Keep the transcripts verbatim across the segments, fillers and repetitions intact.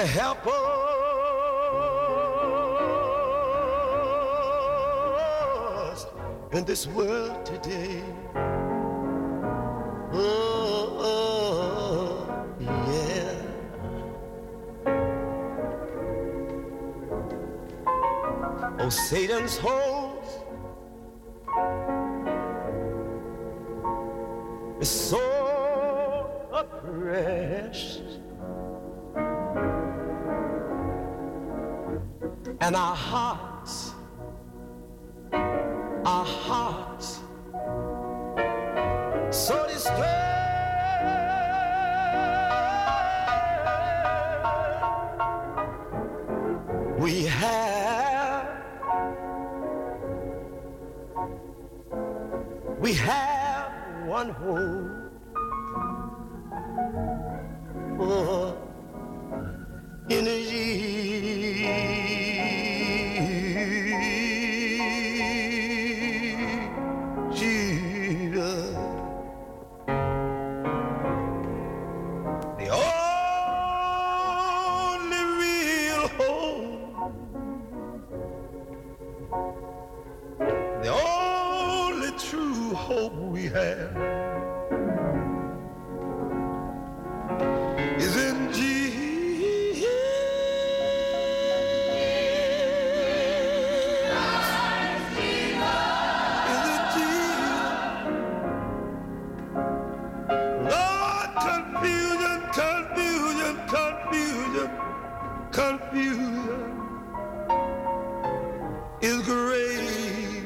help us in this world today. Oh, oh, yeah. Oh, Satan's host is so oppressed, and our hearts, our hearts, so distressed. We have, we have one hope. Oh, in a Jesus, the only real hope, the only true hope we have is in Jesus. Is in Jesus. Lord, confusion, confusion, confusion, confusion is great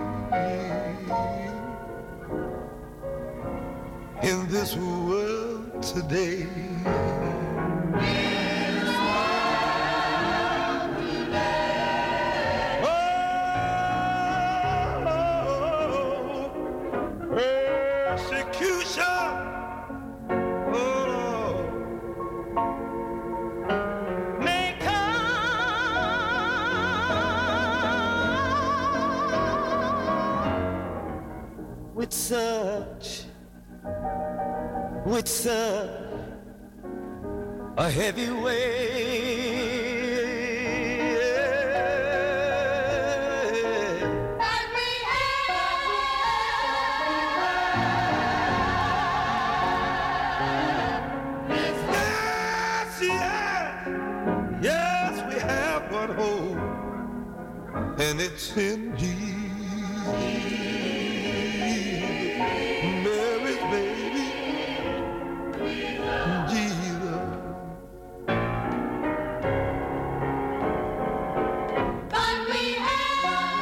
in this world today. Persecution, oh, may come with such, with such a heavy weight. And it's in Jesus, Mary's baby, Jesus. But we have,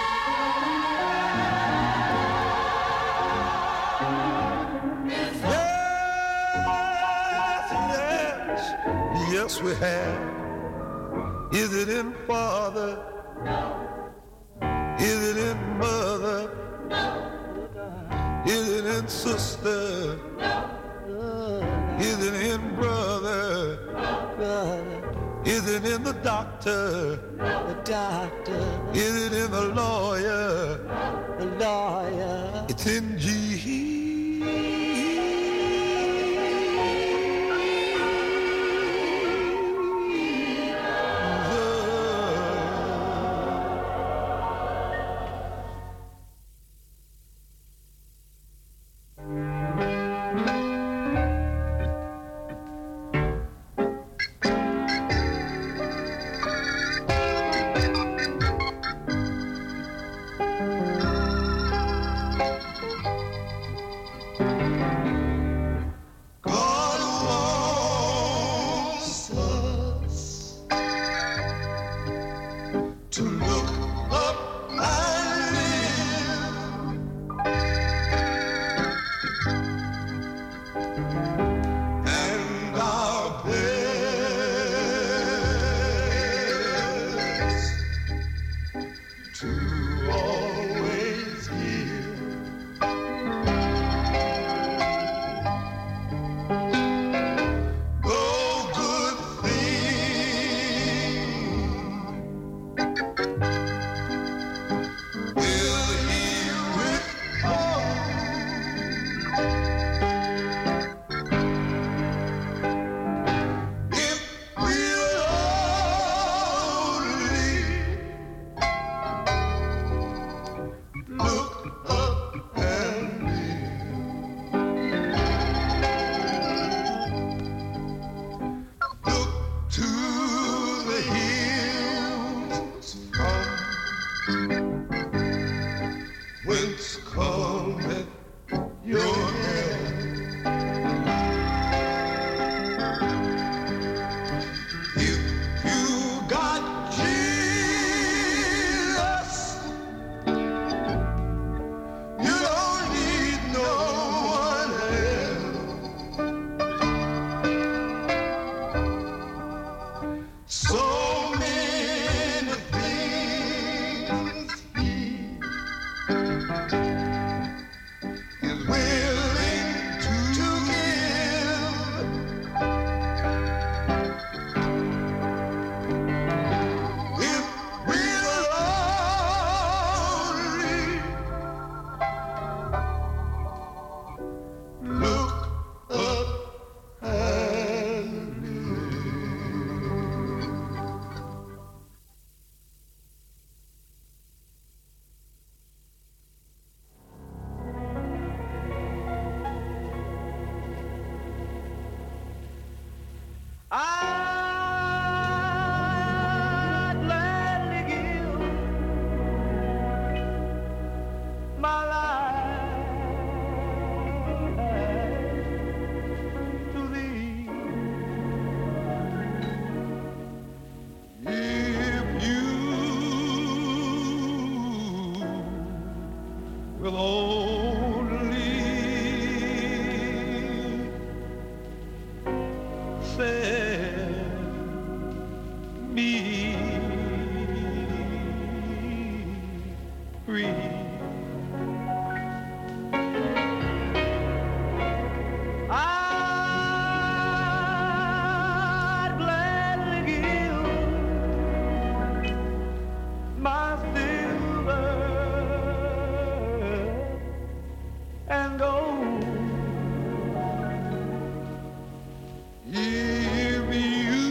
yes, yes, yes we have. Is it in Father? No. Is it in mother? No. Is it in sister? No. Is it in brother? No. Is it in the doctor? No. The doctor. Is it in the lawyer? No. The lawyer. It's in Jesus. So many things he is willing to give if we'll only look up and I'd gladly give my life to thee if you will only set me free. I'd gladly give my silver and gold if you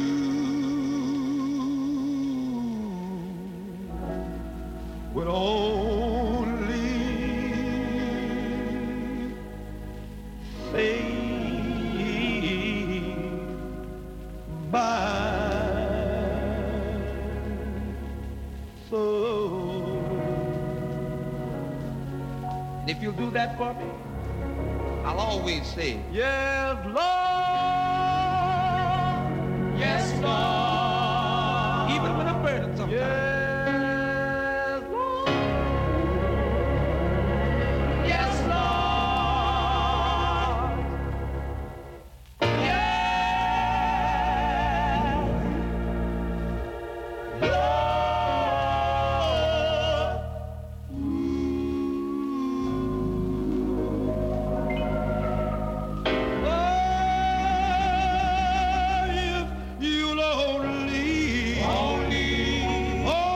would only save my soul. And if you'll do that for me, I'll always say, yes, Lord. Yes, Lord. Even when I'm burdened sometimes. Yes, Lord. Yes, Lord. Yes, Lord. Oh, if you'll only, only,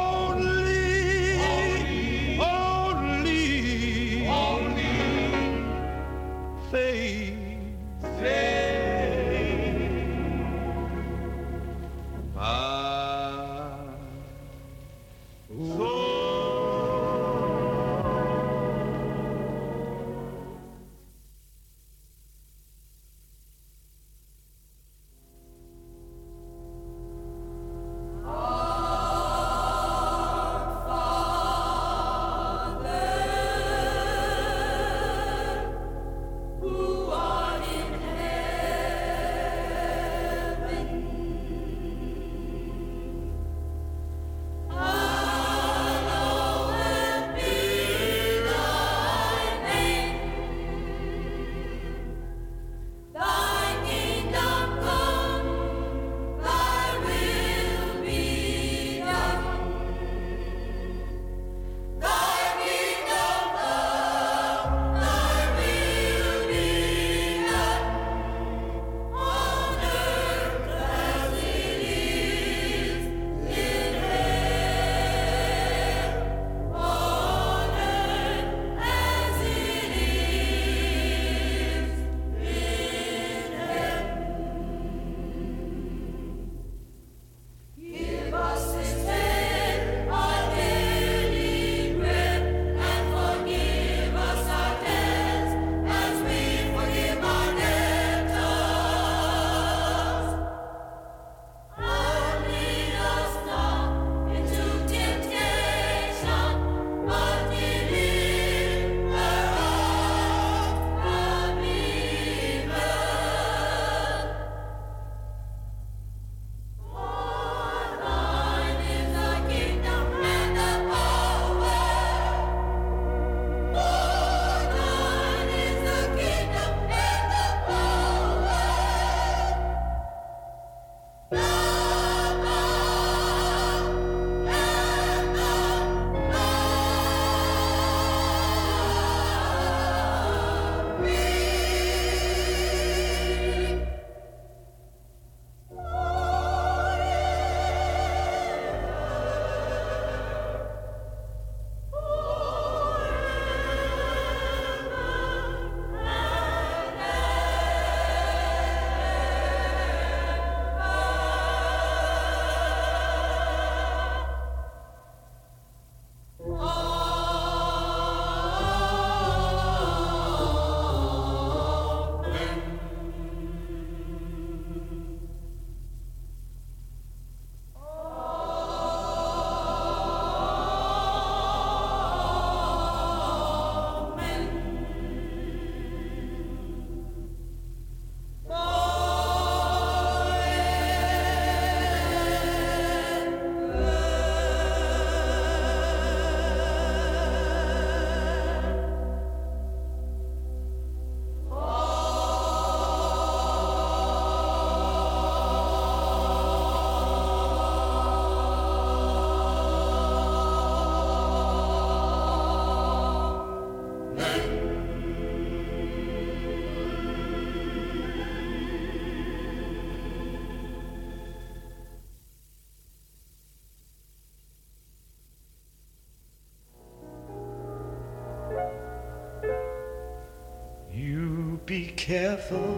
careful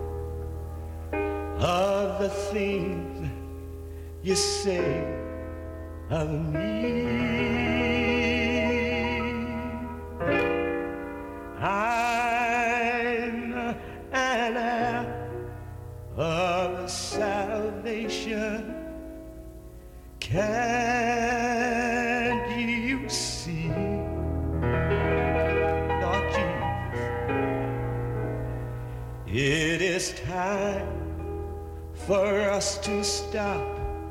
of the things you say of me. I'm an heir of salvation. Can you see, Lord Jesus? It is time for us to stop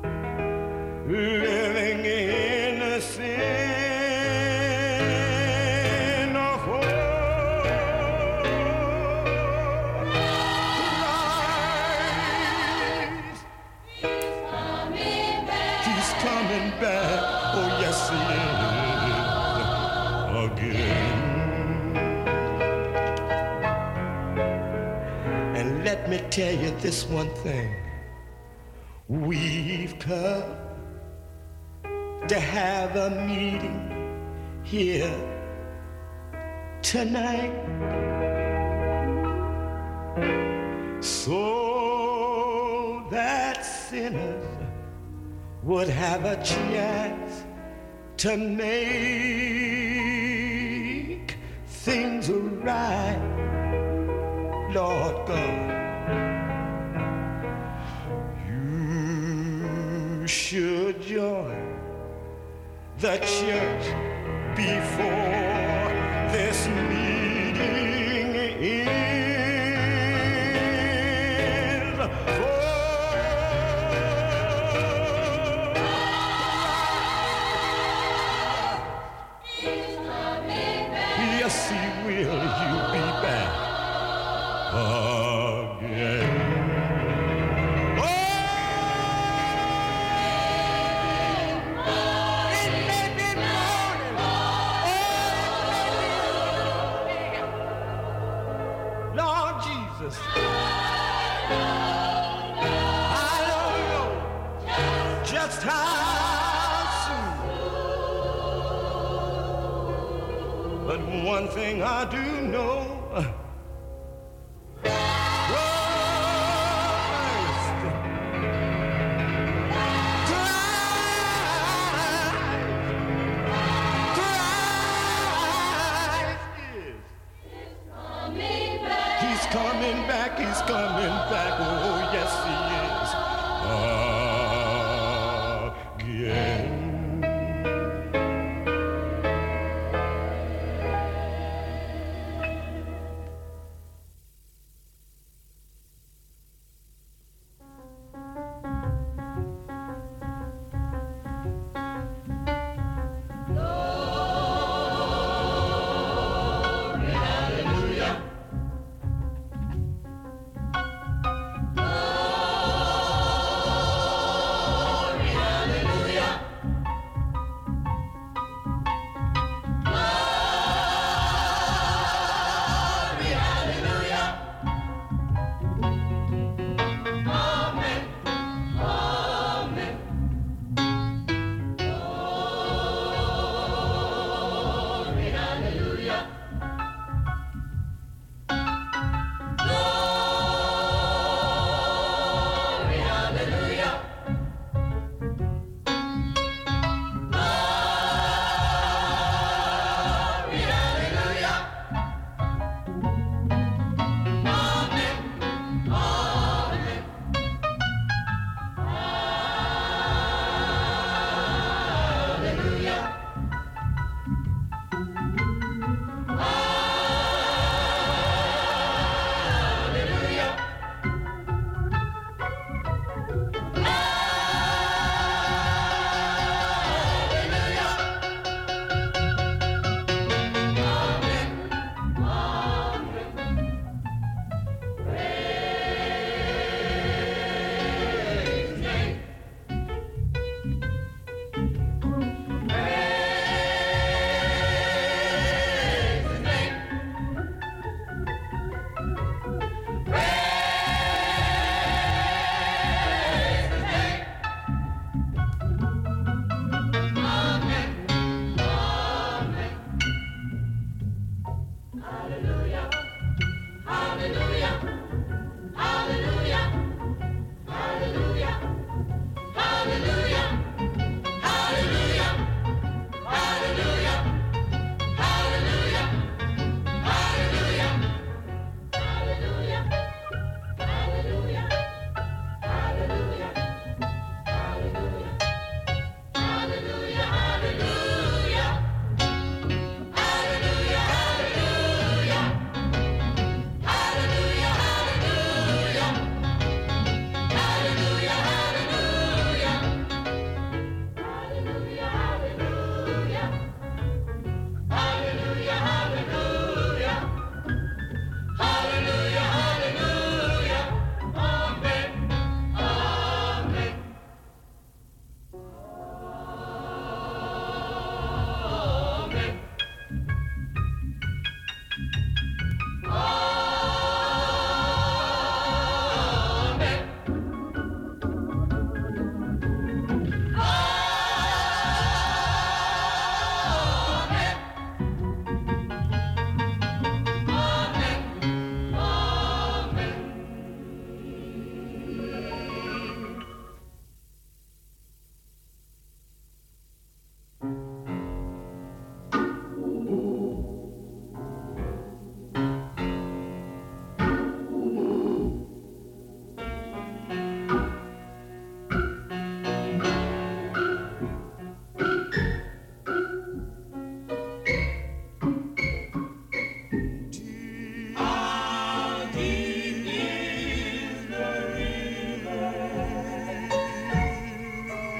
living in the sin of Christ. He's coming back. He's coming back. Oh, yes, he is. Again. And let me tell you this one thing. We've come to have a meeting here tonight, so that sinners would have a chance to make things right. Lord God, you should join the church before this meeting ends. For he's coming back. Yes, he will. You'll be back again. I don't know just how soon, but one thing I do know, Christ, Christ is coming back. He's coming back, he's coming back, oh yes he is, again.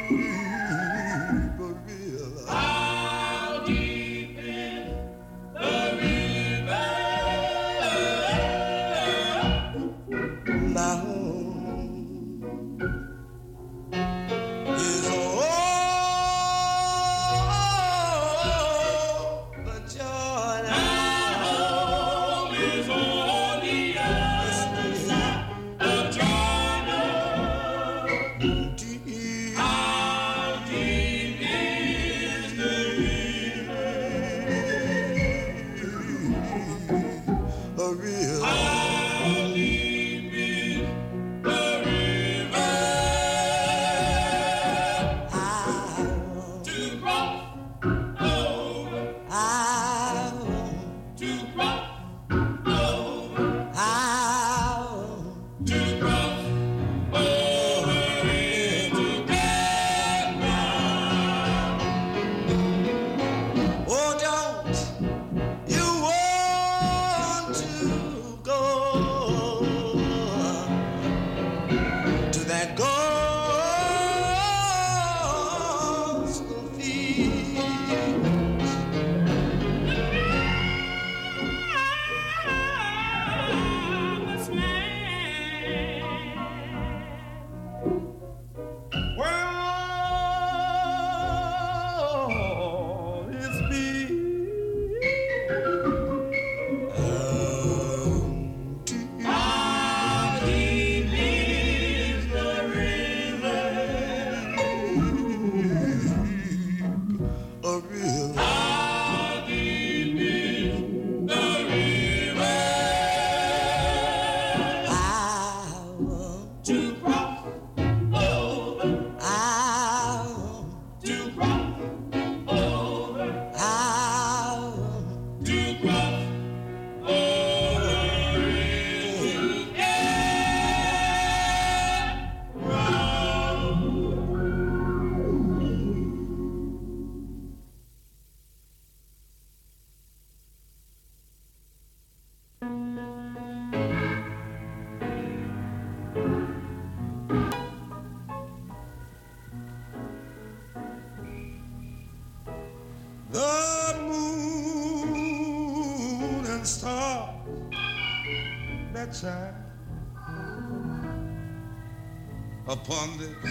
Upon this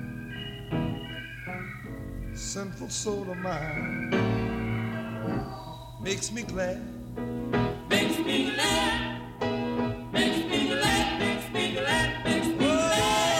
sinful soul of mine makes me glad, makes me glad, makes me glad, makes me glad, makes me glad.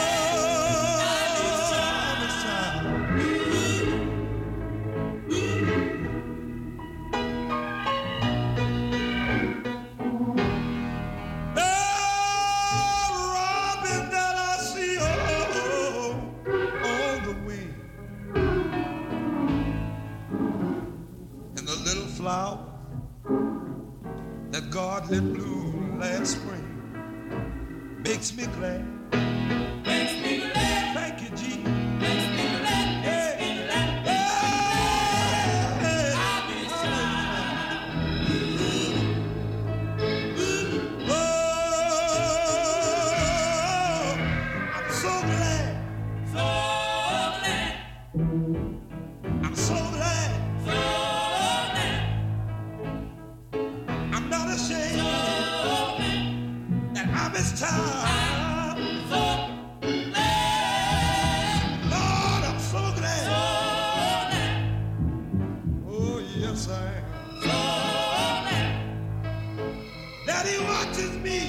That God let bloom last spring makes me glad, makes me glad. Thank you, G. Makes me glad, makes me glad, makes me glad. I'll be Oh, I'm so glad, so glad. I'm so glad, so glad. I'm not ashamed so glad. that I'm his child. I'm so glad. Lord, I'm so glad. So glad. Oh, yes, I am. So glad. That he watches me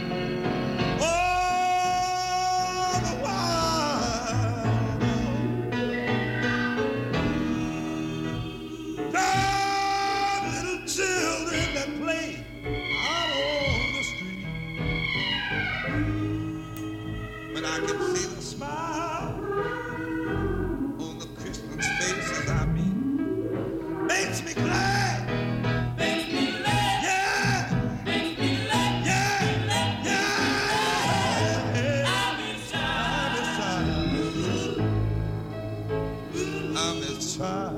all the while. The little children that play out on the street, when I can see the smile on the Christian's faces I meet, makes me glad. Makes me glad. Yeah, Makes me glad. yeah, yeah. I'm his child. I'm his child.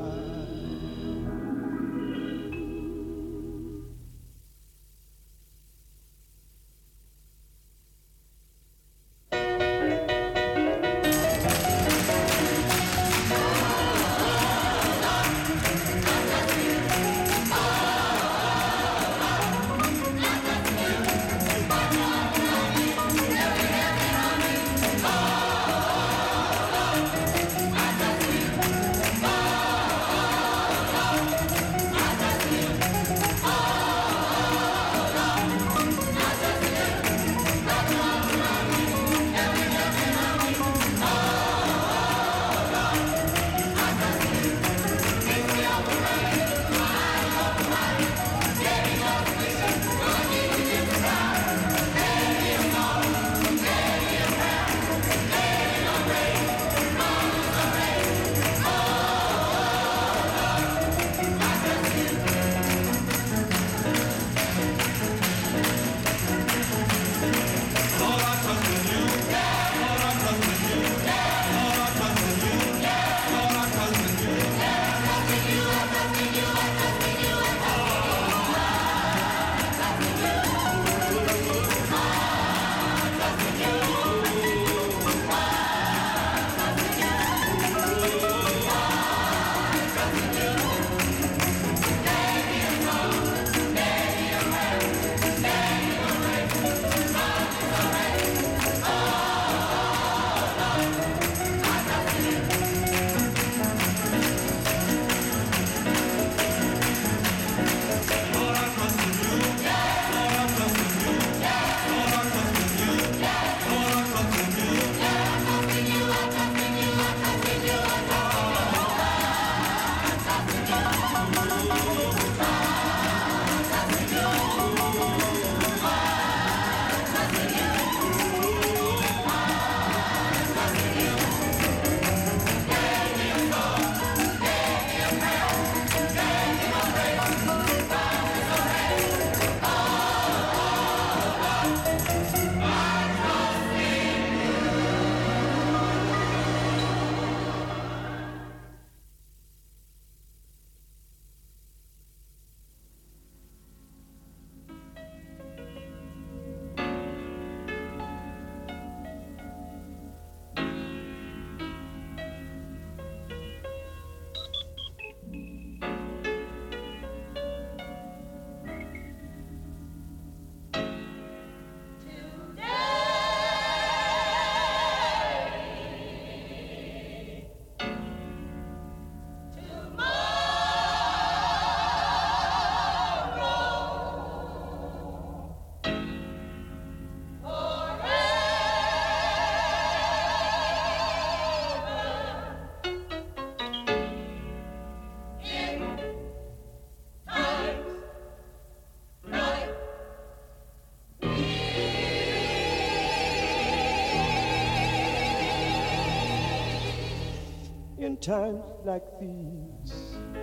times like these,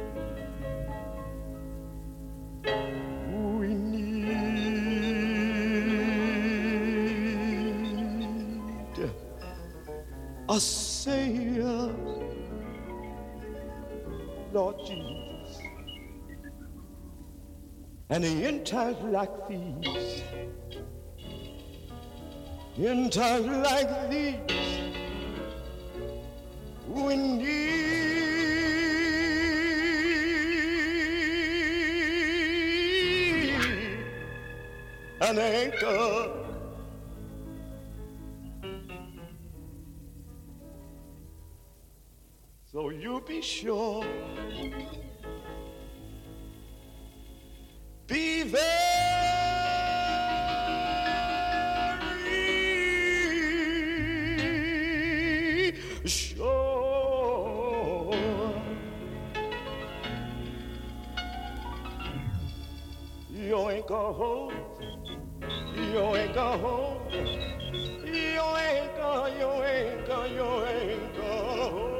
we need a Savior, Lord Jesus. And in times like these, in times like these, we need an anchor. So you be sure, be very sure. You ain't go home, you ain't go home, you ain't go, you ain't go, you ain't go home.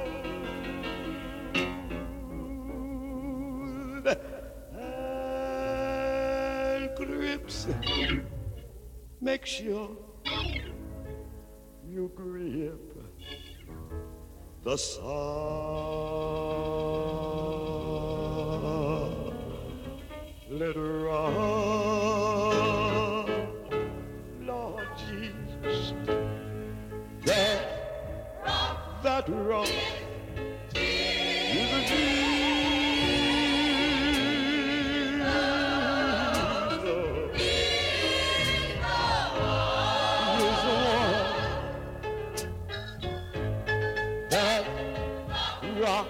Grips, make sure you grip the solid rock, Lord Jesus, that rock, that rock is a rock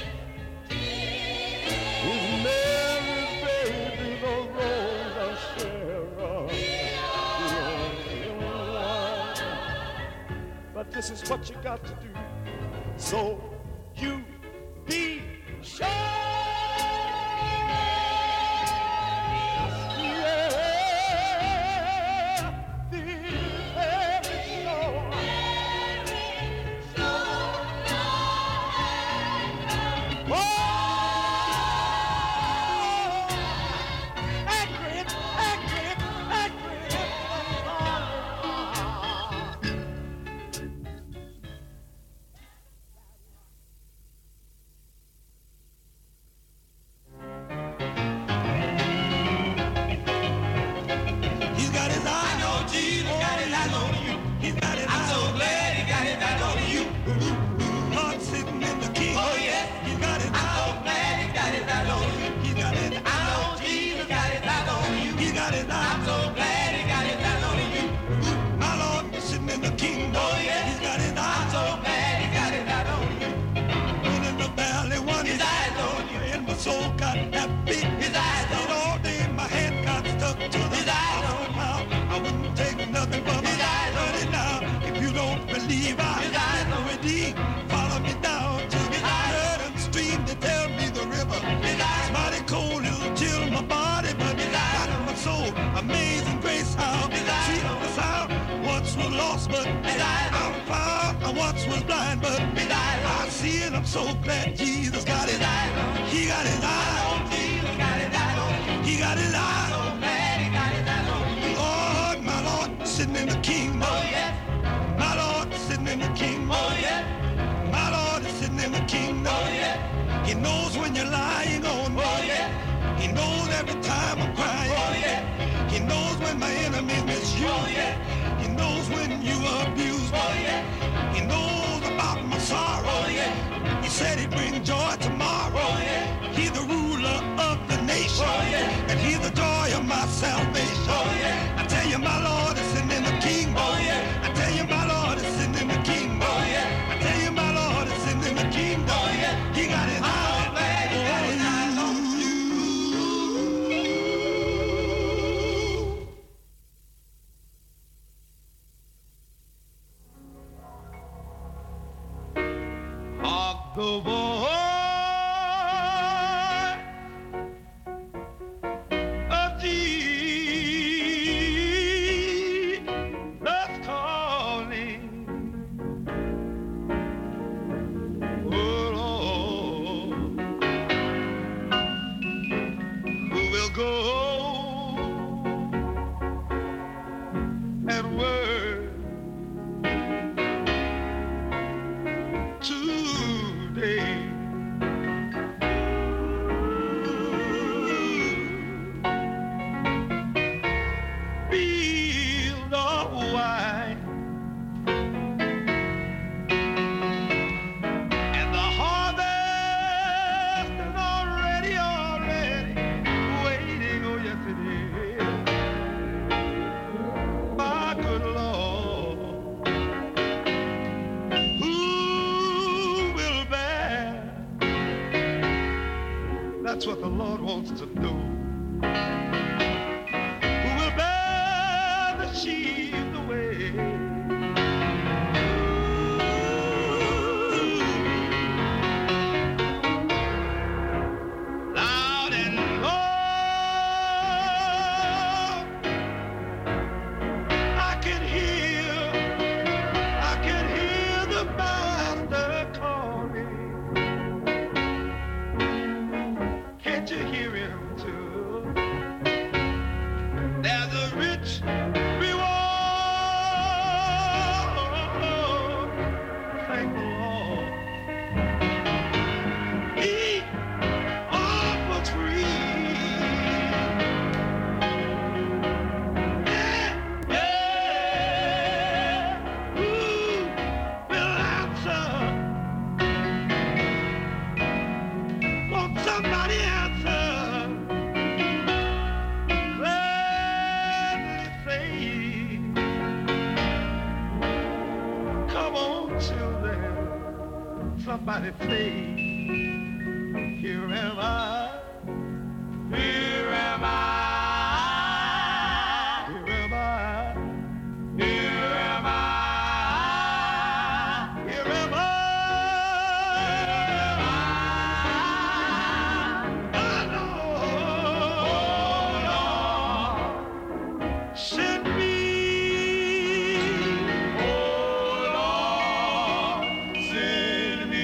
is Mary, baby, the rose of Sharon. But this is what you got to do, so you be sure. Soul got happy. His eyes stayed all day. My hand got stuck to the his eyes mouth. I wouldn't take nothing from his eyes. Turn it now. If you don't believe I his eyes already, follow me down to his eyes and stream to tell me the river. His eyes mighty cold, it'll chill my body, but his eyes my soul. Amazing grace, how his eyes see the sound. Once was lost, but his eyes I'm found. I once was blind, but his eyes I see, and I'm so glad Jesus got his eyes. He got his eye on Jesus, got his eye on you. He got his eye. So glad he got his eye on you. Lord, my Lord, sitting in the kingdom. Oh, yes. My Lord, sitting in the kingdom. Oh, yes. My Lord is sitting in the kingdom. Oh, yes. He knows when you're lying on me. Oh, yes. He knows every time I'm crying. Oh, yes. He knows when my enemies misuse. Oh, yes. He knows when you abuse me. Oh, yes. He knows about my sorrow. Oh, yes. He said he'd bring joy tomorrow. Oh, yeah. He's the ruler of the nation. Oh, yeah. And he's the joy of my salvation. Oh, yeah. I tell you, my Lord is sitting in the kingdom. Oh, yeah. I tell you, my Lord is sitting in the kingdom. Oh, yeah. I tell you, my Lord is sitting in the kingdom. Oh, yeah. He got his eyes. I'm glad he got his eyes on you. Hark the voice of Jesus calling. Oh, That's what the Lord wants to do. Who will bear the sheaves away? Loud and low, I can hear, I can hear the master calling. Can't you hear him too? There's a rich reward. Thank the Lord. He offers free. Yeah, yeah. Who will answer? Won't somebody answer? Gladly say, come on, children. Somebody say, here am I. Here am I. Here am I. Here am I. Here am I. Send me, oh Lord, send me.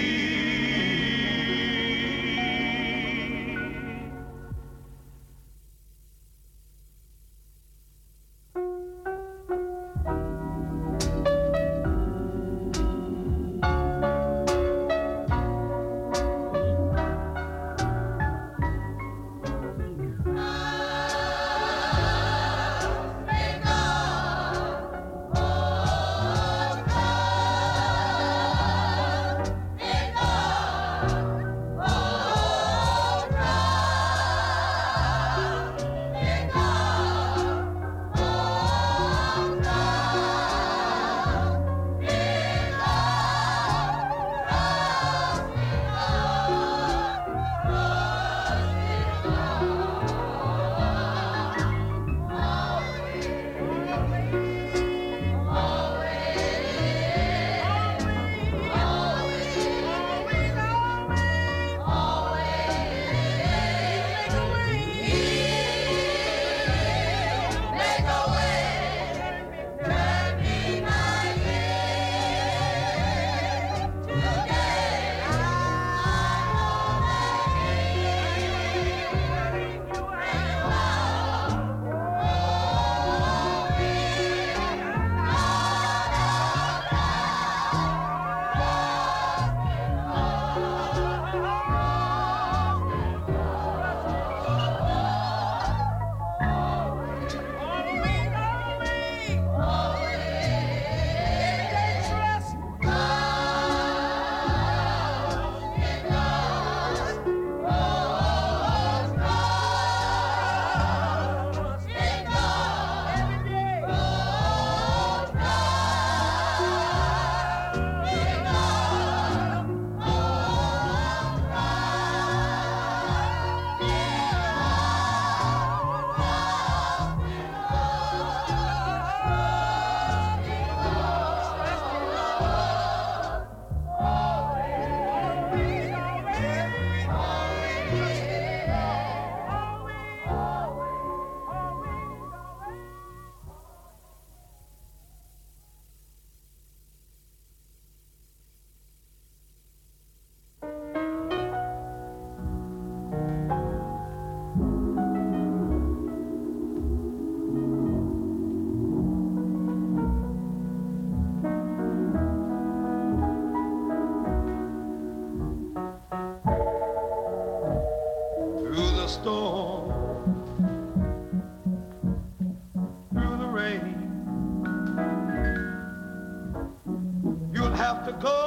have to go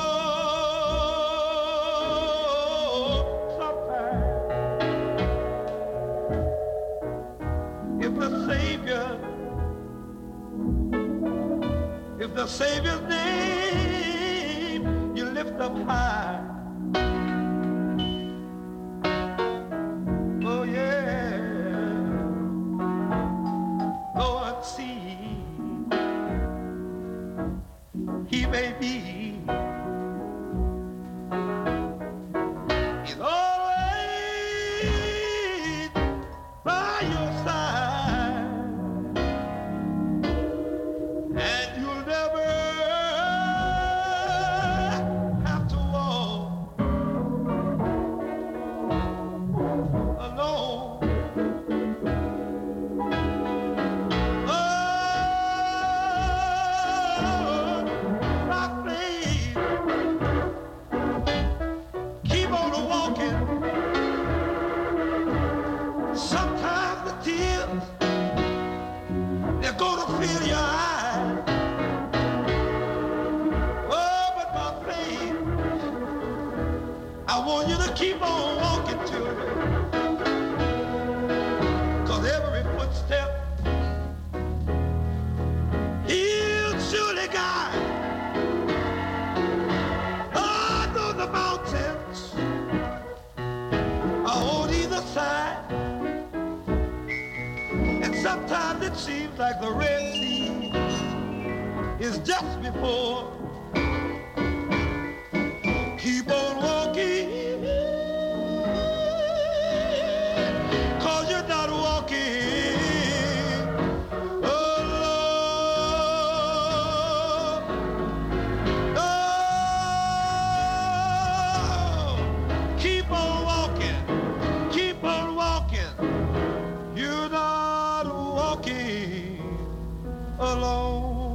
sometime. If the Savior, if the Savior's name you lift up high, I want you to keep on walking, children, 'cause every footstep he'll surely guide. Oh, though the mountains are on either side, and sometimes it seems like the Red Sea is just before. Keep on walking, 'cause you're not walking alone. Oh, keep on walking, keep on walking. You're not walking alone.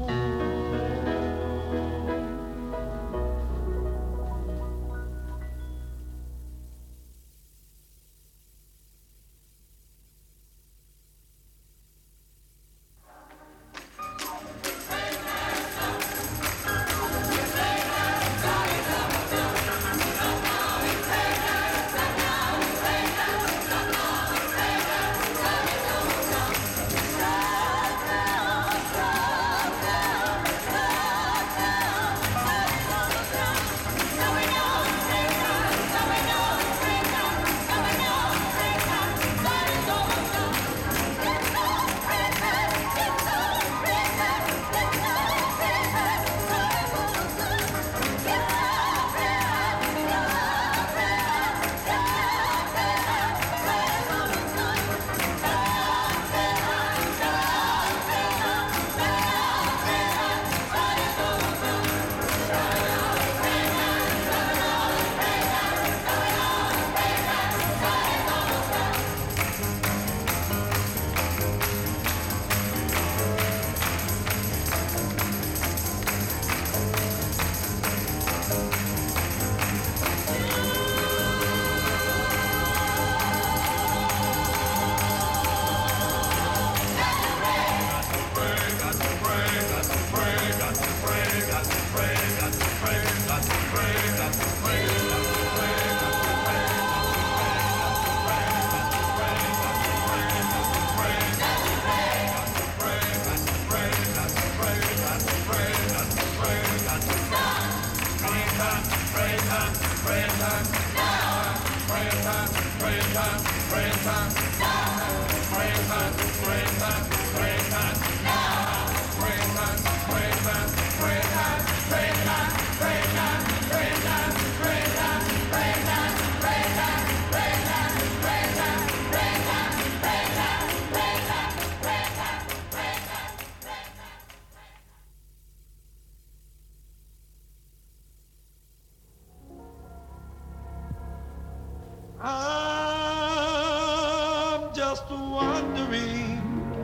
I'm just wondering,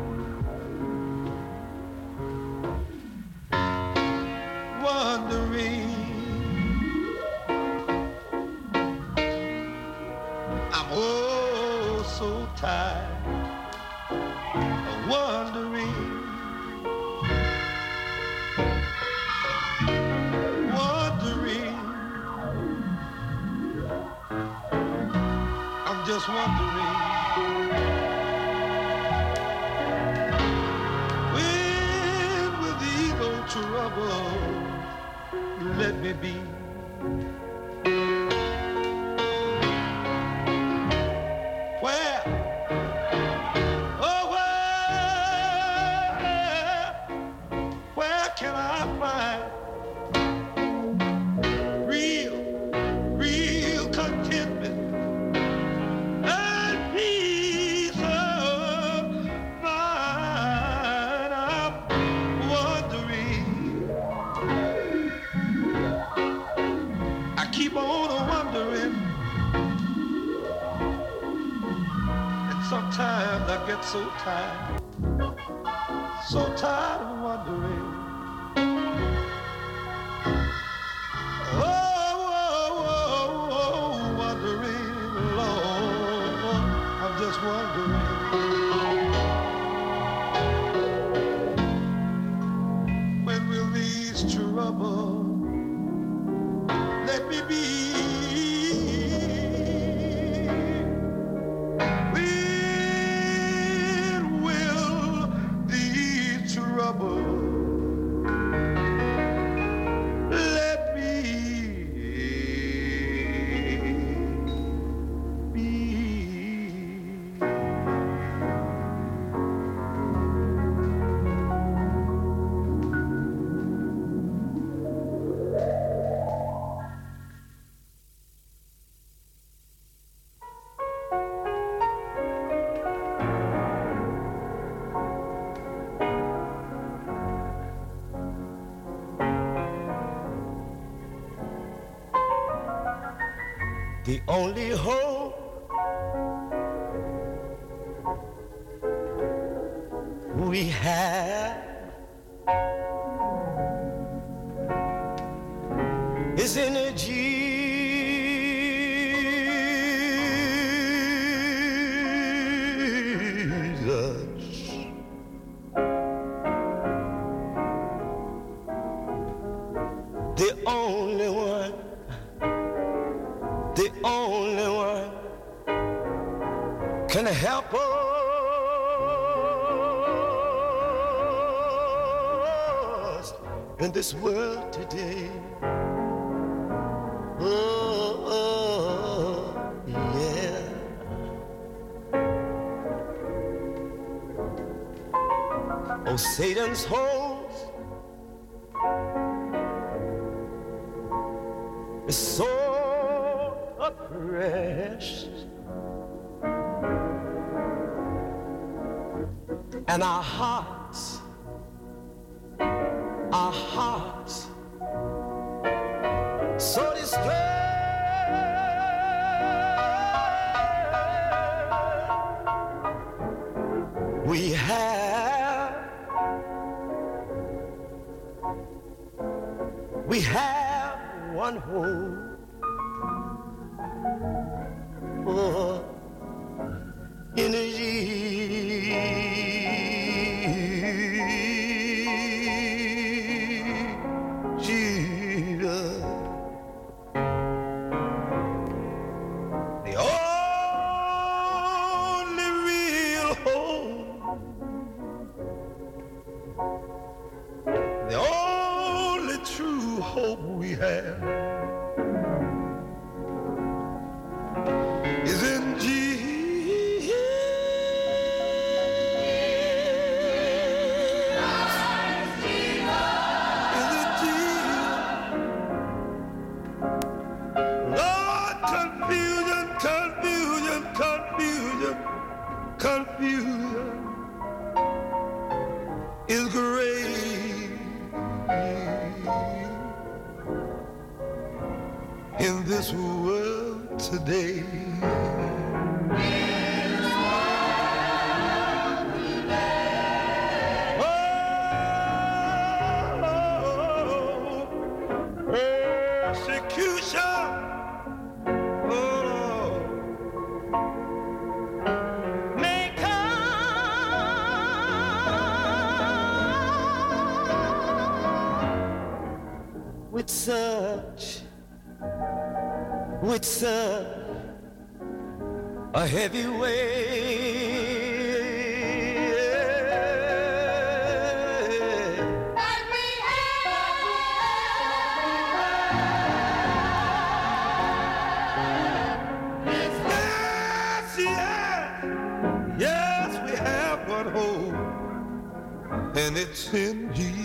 wondering. I'm oh so tired of wondering, wondering. I'm just wondering, when will these old troubles let me be? Where, oh where, where can I find real, real contentment? Keep on wondering, and sometimes I get so tired, so tired of wondering. Oh, oh, oh, oh, wondering, Lord, I'm just wondering. When will these troubles let me be? The only hope we have is in a Jesus. The only one, the only one can help us in this world today. Oh, oh, yeah. Oh, Satan's host is so oppressed, and our hearts, our hearts, so distressed. We have, we have one hope. Oh, in a Jesus, the only real hope, the only true hope we have is in Jesus. Is in Jesus. Lord, confusion, confusion, confusion, confusion is great in this world today. With such, with such a heavy weight. But we have, yes, yes, yes, we have one hope, and it's in Jesus.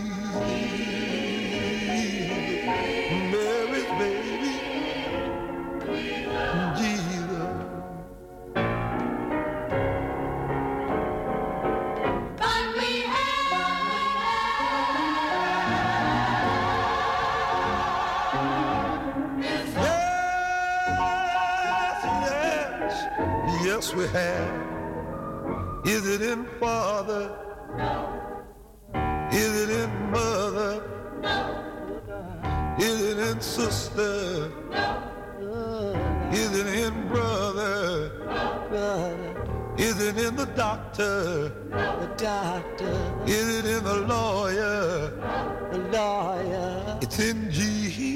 Mary's baby, Jesus. But we have, yes, yes, yes, we have. Is it in Father? No. Is it in Mother? No. Is it in sister? No. Is it in brother? No. Is it in the doctor? No. The doctor. Is it in the lawyer? No. The lawyer. It's in Jesus.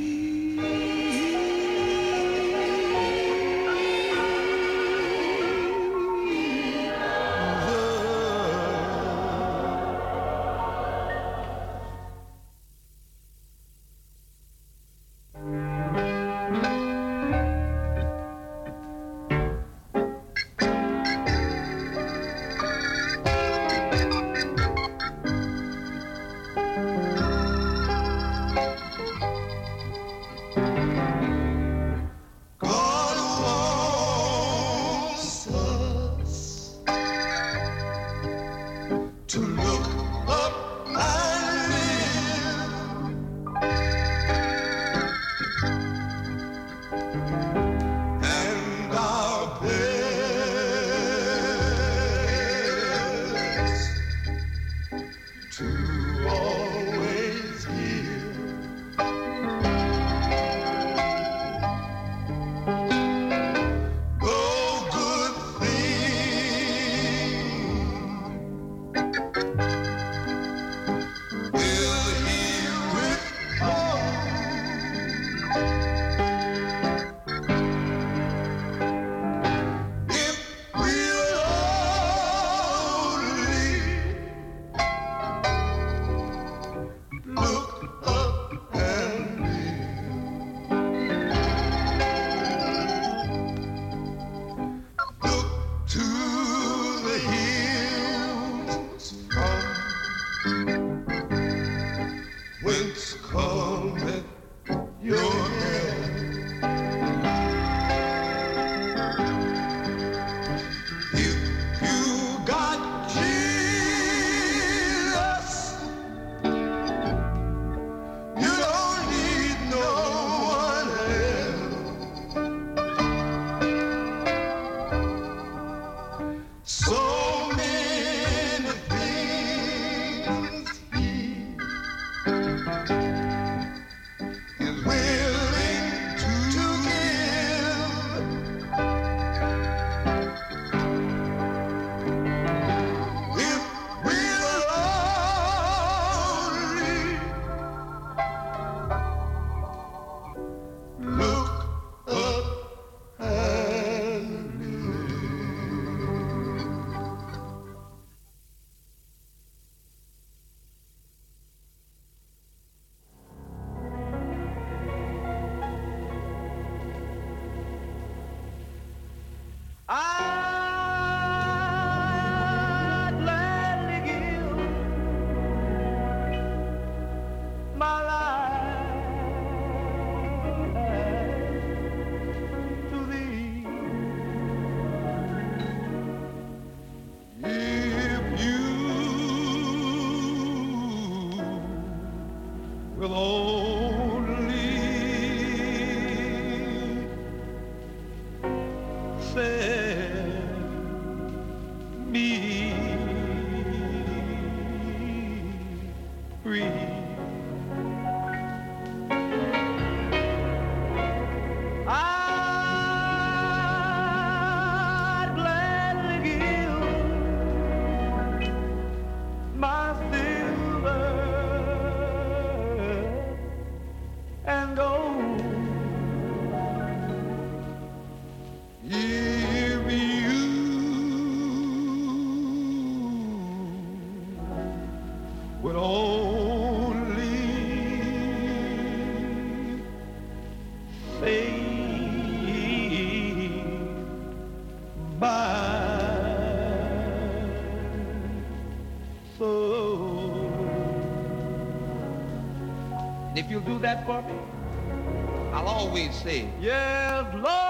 And if you'll do that for me, I'll always say, Yes, Lord.